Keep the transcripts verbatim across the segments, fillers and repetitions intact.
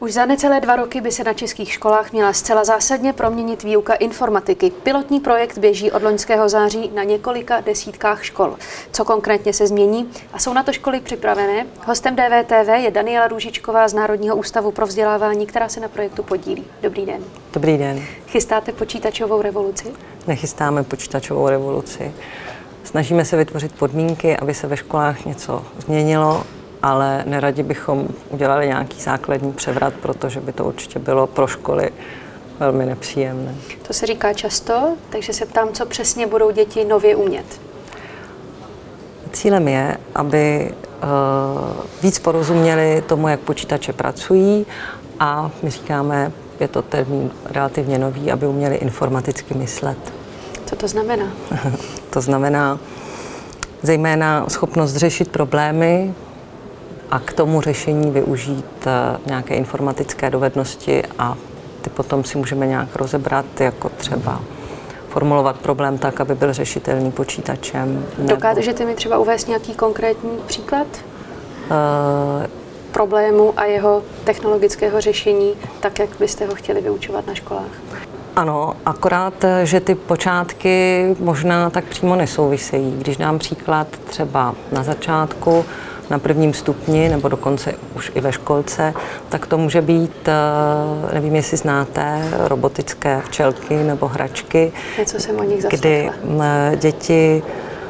Už za necelé dva roky by se na českých školách měla zcela zásadně proměnit výuka informatiky. Pilotní projekt běží od loňského září na několika desítkách škol. Co konkrétně se změní a jsou na to školy připravené? Hostem D V T V je Daniela Růžičková z Národního ústavu pro vzdělávání, která se na projektu podílí. Dobrý den. Dobrý den. Chystáte počítačovou revoluci? Nechystáme počítačovou revoluci. Snažíme se vytvořit podmínky, aby se ve školách něco změnilo, ale neradi bychom udělali nějaký základní převrat, protože by to určitě bylo pro školy velmi nepříjemné. To se říká často, takže se ptám, co přesně budou děti nově umět. Cílem je, aby uh, víc porozuměli tomu, jak počítače pracují, a my říkáme, je to termín relativně nový, aby uměli informaticky myslet. Co to znamená? To znamená zejména schopnost řešit problémy a k tomu řešení využít nějaké informatické dovednosti, a ty potom si můžeme nějak rozebrat, jako třeba formulovat problém tak, aby byl řešitelný počítačem. Dokážete mi třeba uvést nějaký konkrétní příklad uh, problému a jeho technologického řešení, tak, jak byste ho chtěli vyučovat na školách? Ano, akorát, že ty počátky možná tak přímo nesouvisejí. Když dám příklad třeba na začátku, na prvním stupni, nebo dokonce už i ve školce, tak to může být, nevím, jestli znáte, robotické včelky nebo hračky. Něco jsem o nich zaslechla. Kdy děti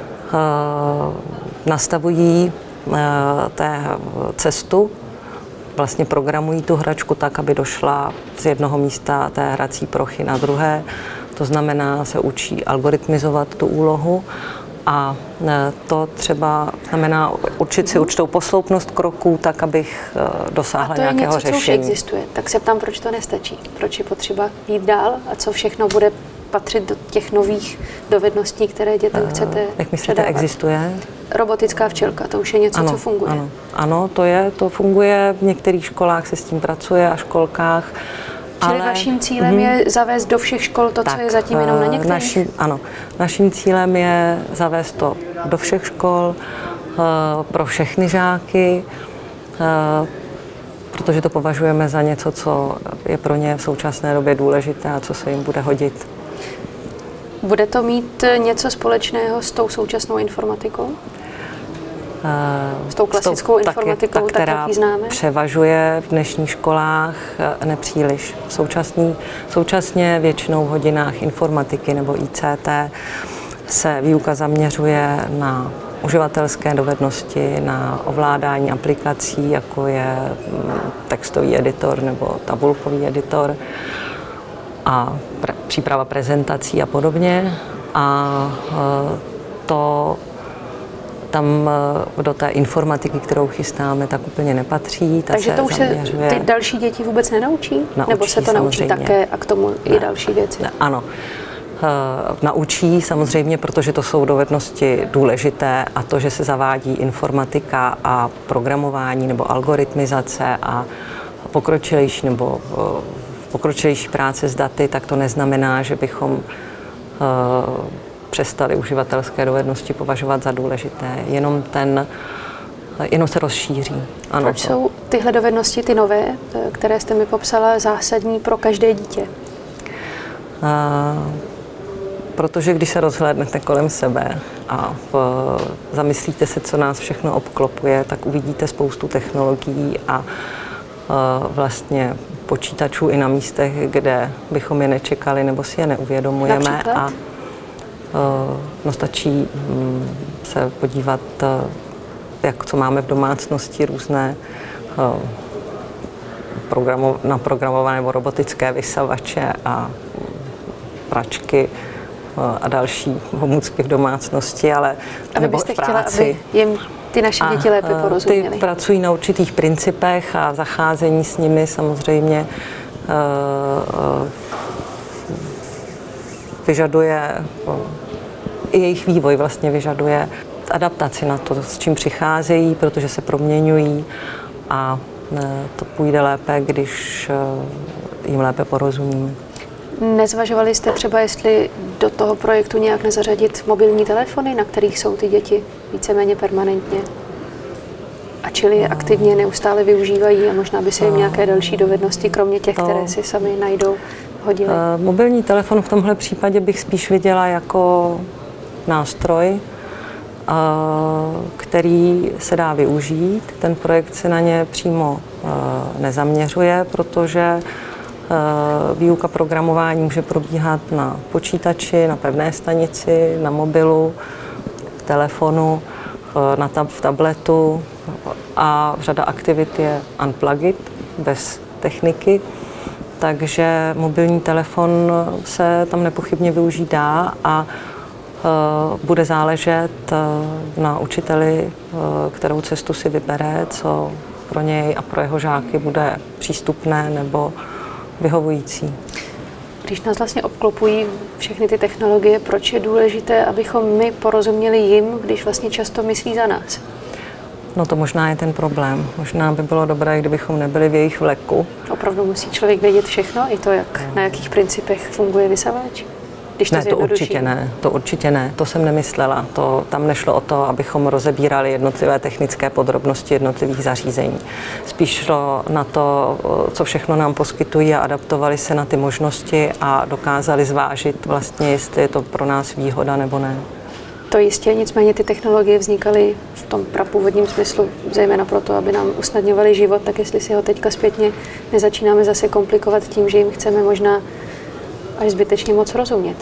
nastavují té cestu, vlastně programují tu hračku tak, aby došla z jednoho místa té hrací plochy na druhé. To znamená, se učí algoritmizovat tu úlohu. A to třeba znamená učit si určitou posloupnost kroků, tak, abych dosáhla nějakého řešení. A to je něco, co už existuje. Tak se ptám, proč to nestačí? Proč je potřeba jít dál a co všechno bude patřit do těch nových dovedností, které dětem uh, chcete Jak myslíte, předávat? Existuje? Robotická včelka, to už je něco, ano, co funguje. Ano, ano, to je, to funguje, v některých školách se s tím pracuje a školkách. Čili ale vaším cílem mm, je zavést do všech škol to, tak, co je zatím jenom na některých? Naším, ano, naším cílem je zavést to do všech škol, uh, pro všechny žáky, uh, protože to považujeme za něco, co je pro ně v současné době důležité a co se jim bude hodit. Bude to mít něco společného s tou současnou informatikou? S tou klasickou tou, informatikou, tak, která tak, jak ji známe? Převažuje v dnešních školách nepříliš. Současný, současně většinou v hodinách informatiky nebo I C T se výuka zaměřuje na uživatelské dovednosti, na ovládání aplikací, jako je textový editor nebo tabulkový editor a pre, příprava prezentací a podobně. A to tam do té informatiky, kterou chystáme, tak úplně nepatří. Ta Takže to už se ty další děti vůbec nenaučí? Naučí, Nebo se to naučí samozřejmě. také a k tomu ne, i další věci? Ne, ano. Uh, naučí samozřejmě, protože to jsou dovednosti důležité, a to, že se zavádí informatika a programování nebo algoritmizace a pokročilejší nebo uh, pokročilejší práce s daty, tak to neznamená, že bychom uh, přestali uživatelské dovednosti považovat za důležité. Jenom ten, jenom se rozšíří. Ano, Proč to. jsou tyhle dovednosti, ty nové, které jste mi popsala, zásadní pro každé dítě? A, protože když se rozhlédnete kolem sebe a v, zamyslíte se, co nás všechno obklopuje, tak uvidíte spoustu technologií a, a vlastně počítačů i na místech, kde bychom je nečekali nebo si je neuvědomujeme. Například? A No, stačí se podívat, jak co máme v domácnosti, různé programo, naprogramované nebo robotické vysavače a pračky a další pomůcky v domácnosti, ale nebo v práci. Chtěla, aby jim ty naše děti lépe porozuměly. Ty pracují na určitých principech a zacházení s nimi samozřejmě vyžaduje, i jejich vývoj vlastně vyžaduje adaptaci na to, s čím přicházejí, protože se proměňují, a to půjde lépe, když jim lépe porozumíme. Nezvažovali jste třeba, jestli do toho projektu nějak nezařadit mobilní telefony, na kterých jsou ty děti víceméně permanentně? A čili je aktivně neustále využívají a možná by se jim nějaké další dovednosti, kromě těch, to, které si sami najdou, hodily? Mobilní telefon v tomhle případě bych spíš viděla jako nástroj, který se dá využít. Ten projekt se na ně přímo nezaměřuje, protože výuka programování může probíhat na počítači, na pevné stanici, na mobilu, v telefonu, na tab, v tabletu a řada aktivit je unplugged, bez techniky, takže mobilní telefon se tam nepochybně využít dá a bude záležet na učiteli, kterou cestu si vybere, co pro něj a pro jeho žáky bude přístupné nebo vyhovující. Když nás vlastně obklopují všechny ty technologie, proč je důležité, abychom my porozuměli jim, když vlastně často myslí za nás? No to možná je ten problém. Možná by bylo dobré, kdybychom nebyli v jejich vleku. Opravdu musí člověk vědět všechno, i to, jak, na jakých principech funguje vysavač? Když to ne, to určitě ne, to určitě ne, to jsem nemyslela. To, tam nešlo o to, abychom rozebírali jednotlivé technické podrobnosti jednotlivých zařízení. Spíš šlo na to, co všechno nám poskytují a adaptovali se na ty možnosti a dokázali zvážit vlastně, jestli je to pro nás výhoda nebo ne. To jistě, nicméně ty technologie vznikaly v tom prapůvodním smyslu, zejména proto, aby nám usnadňovaly život, tak jestli si ho teďka zpětně nezačínáme zase komplikovat tím, že jim chceme možná až zbytečně moc rozumět.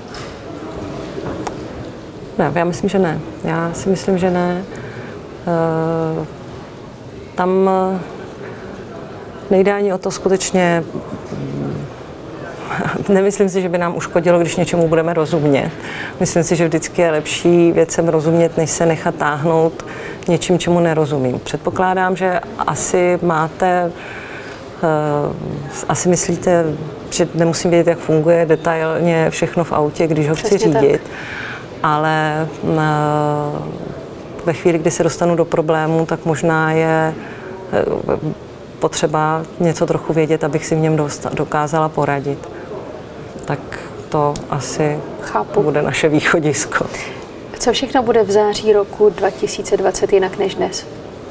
Ne, já myslím, že ne. Já si myslím, že ne. E, tam nejde ani o to skutečně. Nemyslím si, že by nám uškodilo, když něčemu budeme rozumět. Myslím si, že vždycky je lepší věcem rozumět, než se nechat táhnout něčím, čemu nerozumím. Předpokládám, že asi máte, uh, asi myslíte, že nemusím vědět, jak funguje detailně všechno v autě, když ho chci řídit, tak. Ale uh, ve chvíli, kdy se dostanu do problému, tak možná je uh, potřeba něco trochu vědět, abych si v něm dokázala poradit. Tak to asi Chápu. Bude naše východisko. Co všechno bude v září roku dva tisíce dvacet jinak než dnes?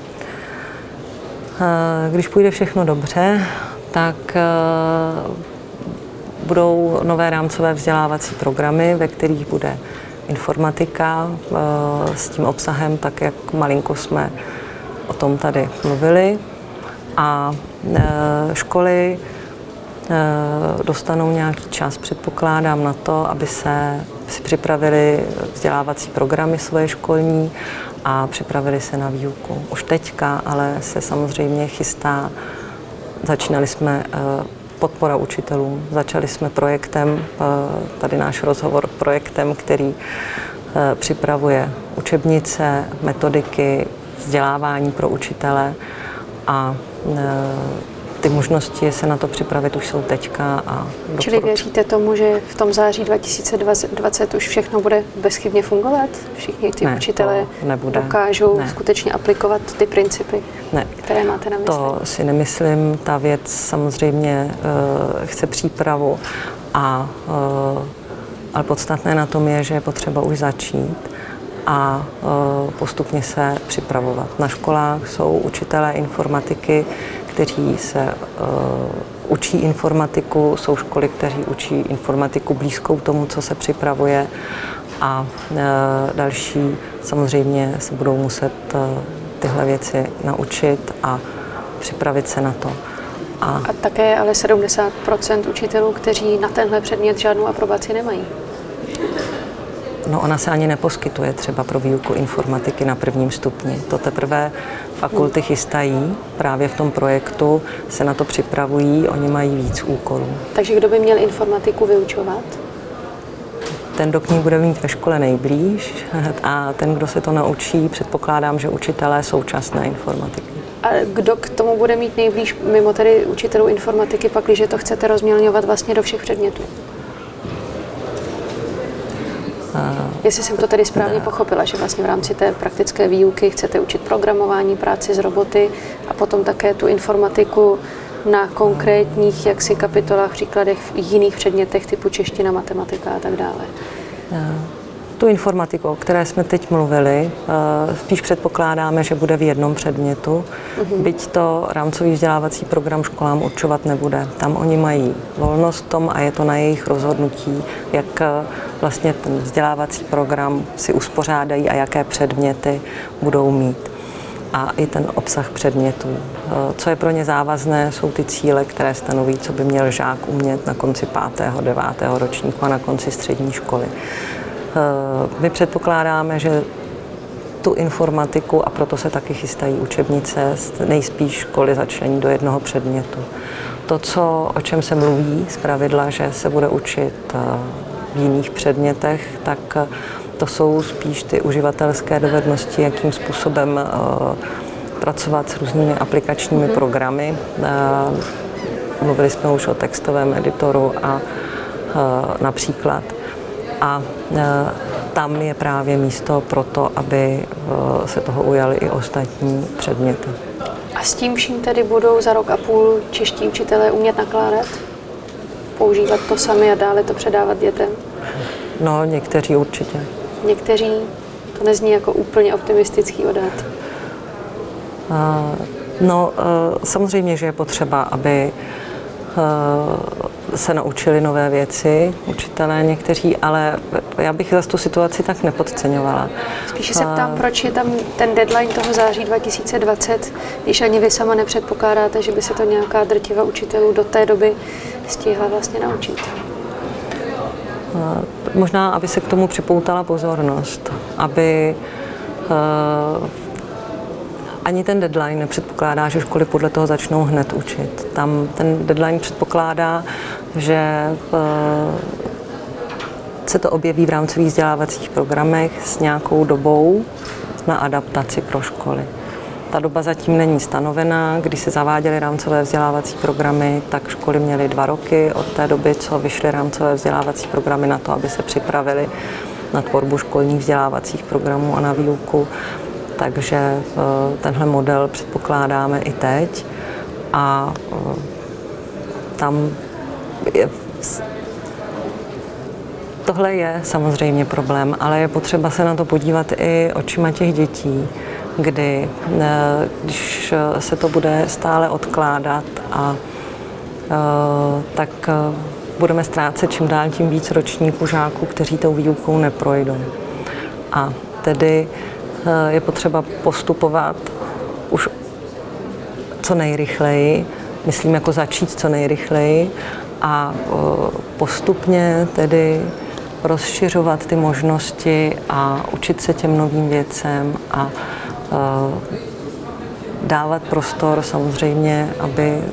Když půjde všechno dobře, tak budou nové rámcové vzdělávací programy, ve kterých bude informatika s tím obsahem, tak jak malinko jsme o tom tady mluvili. A školy dostanou nějaký čas, předpokládám, na to, aby se si připravili vzdělávací programy svoje školní a připravili se na výuku. Už teďka, ale se samozřejmě chystá, začínali jsme podpora učitelům, začali jsme projektem, tady náš rozhovor, projektem, který připravuje učebnice, metodiky, vzdělávání pro učitele a ty možnosti se na to připravit už jsou teďka. A Čili věříte tomu, že v tom září dva tisíce dvacet už všechno bude bezchybně fungovat? Všichni ty ne, učitelé dokážou ne. skutečně aplikovat ty principy, ne. které máte na mysli? To si nemyslím. Ta věc samozřejmě uh, chce přípravu, a, uh, ale podstatné na tom je, že je potřeba už začít a uh, postupně se připravovat. Na školách jsou učitelé informatiky, kteří se uh, učí informatiku, jsou školy, kteří učí informatiku blízkou tomu, co se připravuje, a uh, další samozřejmě se budou muset uh, tyhle věci naučit a připravit se na to. A, a také ale sedmdesát procent učitelů, kteří na tenhle předmět žádnou aprobaci nemají. No, ona se ani neposkytuje třeba pro výuku informatiky na prvním stupni. To teprve fakulty chystají, právě v tom projektu se na to připravují, oni mají víc úkolů. Takže kdo by měl informatiku vyučovat? Ten, kdo k ní bude mít ve škole nejblíž, a ten, kdo se to naučí, předpokládám, že učitelé současné informatiky. A kdo k tomu bude mít nejblíž, mimo tedy učitelů informatiky, pak, když to chcete rozmělňovat vlastně do všech předmětů? Jestli jsem to tedy správně ne. pochopila, že vlastně v rámci té praktické výuky chcete učit programování, práci s roboty a potom také tu informatiku na konkrétních jaksi kapitolách, příkladech v jiných předmětech typu čeština, matematika a tak dále. tu informatiku, o které jsme teď mluvili, spíš předpokládáme, že bude v jednom předmětu, mm-hmm. byť to rámcový vzdělávací program školám určovat nebude. Tam oni mají volnost v tom a je to na jejich rozhodnutí, jak vlastně ten vzdělávací program si uspořádají a jaké předměty budou mít. A i ten obsah předmětů. Co je pro ně závazné, jsou ty cíle, které stanoví, co by měl žák umět na konci pátého, devátého ročníku a na konci střední školy. My předpokládáme, že tu informatiku, a proto se taky chystají učebnice, nejspíš školy začlení do jednoho předmětu. To, co, o čem se mluví zpravidla, že se bude učit v jiných předmětech, tak to jsou spíš ty uživatelské dovednosti, jakým způsobem uh, pracovat s různými aplikačními mm-hmm. programy. Uh, mluvili jsme už o textovém editoru a uh, například. A uh, tam je právě místo pro to, aby uh, se toho ujali i ostatní předměty. A s tím vším tedy budou za rok a půl čeští učitelé umět nakládat? Používat to sami a dále to předávat dětem? No, někteří určitě. Někteří, to nezní jako úplně optimistický odhad. Uh, no, uh, samozřejmě, že je potřeba, aby uh, se naučili nové věci, učitelé někteří, ale já bych zase tu situaci tak nepodceňovala. Spíše se ptám, uh, proč je tam ten deadline toho září dva tisíce dvacet, když ani vy sama nepředpokládáte, že by se to nějaká drtiva učitelů do té doby stihla vlastně naučit. Možná, aby se k tomu připoutala pozornost, aby uh, ani ten deadline nepředpokládá, že školy podle toho začnou hned učit. Tam ten deadline předpokládá, že uh, se to objeví v rámcových vzdělávacích programech s nějakou dobou na adaptaci pro školy. Ta doba zatím není stanovená. Když se zaváděly rámcové vzdělávací programy, tak školy měly dva roky od té doby, co vyšly rámcové vzdělávací programy na to, aby se připravili na tvorbu školních vzdělávacích programů a na výuku. Takže tenhle model předpokládáme i teď. A tam je, tohle je samozřejmě problém, ale je potřeba se na to podívat i očima těch dětí, kdy, když se to bude stále odkládat, a tak budeme ztrácet čím dál tím víc ročníků žáků, kteří tou výukou neprojdou. A tedy je potřeba postupovat už co nejrychleji, myslím jako začít co nejrychleji a postupně tedy rozšiřovat ty možnosti a učit se těm novým věcem a dávat prostor samozřejmě, aby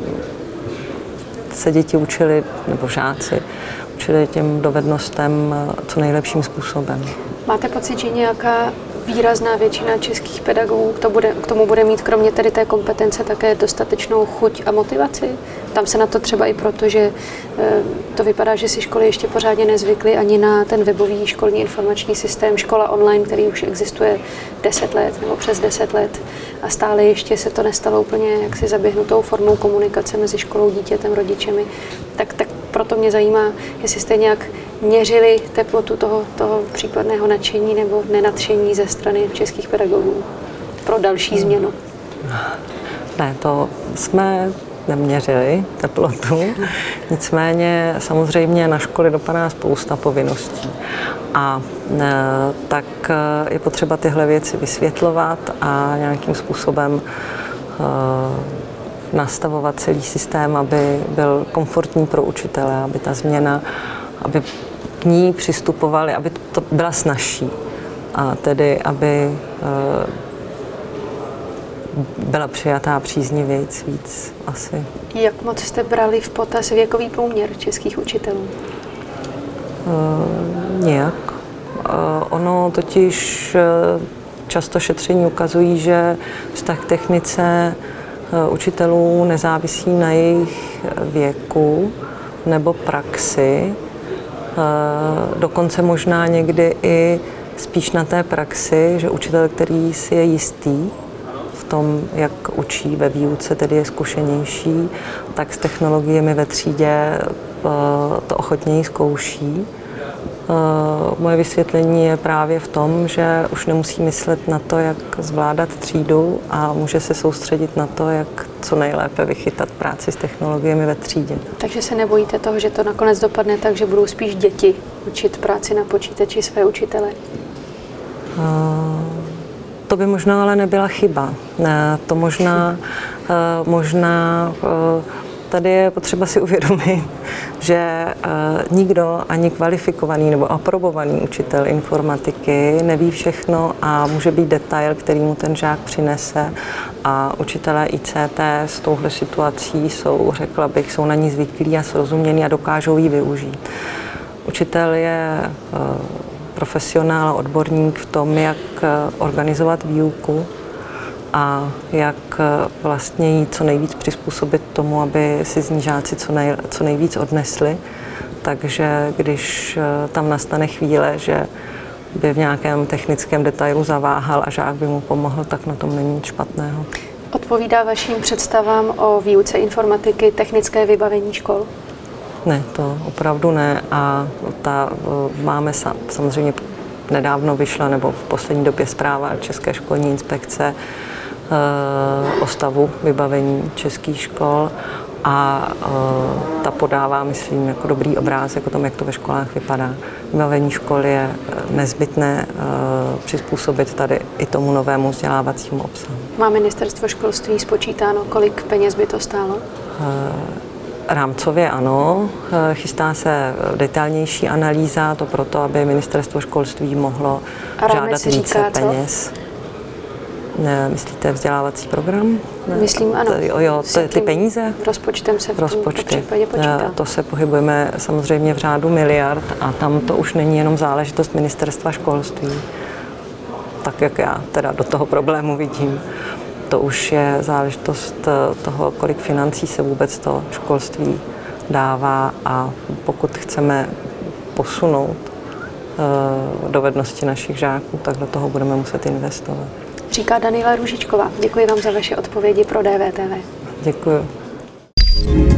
se děti učili, nebo žáci učili těm dovednostem co nejlepším způsobem. Máte pocit, že nějaká výrazná většina českých pedagogů k, to bude, k tomu bude mít kromě tedy té kompetence také dostatečnou chuť a motivaci? Tam se na to třeba i proto, že to vypadá, že si školy ještě pořádně nezvykly ani na ten webový školní informační systém Škola online, který už existuje deset let nebo přes deset let a stále ještě se to nestalo úplně jaksi zaběhnutou formou komunikace mezi školou, dítětem, rodičemi. Tak, tak proto mě zajímá, jestli jste nějak měřili teplotu toho, toho případného nadšení nebo nenadšení ze strany českých pedagogů pro další změnu. Ne, to jsme neměřili teplotu, nicméně samozřejmě na školy dopadá spousta povinností. A e, tak je potřeba tyhle věci vysvětlovat a nějakým způsobem e, nastavovat celý systém, aby byl komfortní pro učitele, aby ta změna, aby k ní přistupovali, aby to byla snazší. A tedy, aby e, byla přijatá příznivějc víc asi. Jak moc jste brali v potaz věkový průměr českých učitelů? E, nějak. E, ono totiž e, často šetření ukazují, že vztah k technice e, učitelů nezávisí na jejich věku nebo praxi. E, dokonce možná někdy i spíš na té praxi, že učitel, který si je jistý v tom, jak učí ve výuce, tedy je zkušenější, tak s technologiemi ve třídě to ochotněji zkouší Moje vysvětlení je právě v tom, že už nemusí myslet na to, jak zvládat třídu a může se soustředit na to, jak co nejlépe vychytat práci s technologiemi ve třídě. Takže se nebojíte toho, že to nakonec dopadne tak, že budou spíš děti učit práci na počítači své učitele? To by možná ale nebyla chyba. To možná, možná tady je potřeba si uvědomit, že nikdo, ani kvalifikovaný nebo aprobovaný učitel informatiky neví všechno a může být detail, který mu ten žák přinese. A učitelé I C T s touhle situací jsou, řekla bych, jsou na ní zvyklí a srozumění a dokážou ji využít. Učitel je profesionál a odborník v tom, jak organizovat výuku a jak vlastně jí co nejvíc přizpůsobit tomu, aby si z ní žáci co, nej, co nejvíc odnesli. Takže když tam nastane chvíle, že by v nějakém technickém detailu zaváhal a žák by mu pomohl, tak na tom není nic špatného. Odpovídá vašim představám o výuce informatiky technické vybavení škol? Ne, to opravdu ne. A ta, máme samozřejmě nedávno vyšla, nebo v poslední době zpráva České školní inspekce o stavu vybavení českých škol a ta podává, myslím, jako dobrý obrázek o tom, jak to ve školách vypadá. Vybavení škol je nezbytné přizpůsobit tady i tomu novému vzdělávacímu obsahu. Má ministerstvo školství spočítáno, kolik peněz by to stálo? Rámcově ano, chystá se detailnější analýza, to proto, aby ministerstvo školství mohlo žádat více říká, peněz. Ne, myslíte vzdělávací program? Ne, Myslím, ano. T- jo, ty, ty peníze? Rozpočtem se v Rozpočty. počítá. To se pohybujeme samozřejmě v řádu miliard a tam to už není jenom záležitost ministerstva školství, tak jak já teda do toho problému vidím. To už je záležitost toho, kolik financí se vůbec to školství dává a pokud chceme posunout dovednosti našich žáků, tak do toho budeme muset investovat. Říká Daniela Růžičková. Děkuji vám za vaše odpovědi pro D V T V. Děkuji.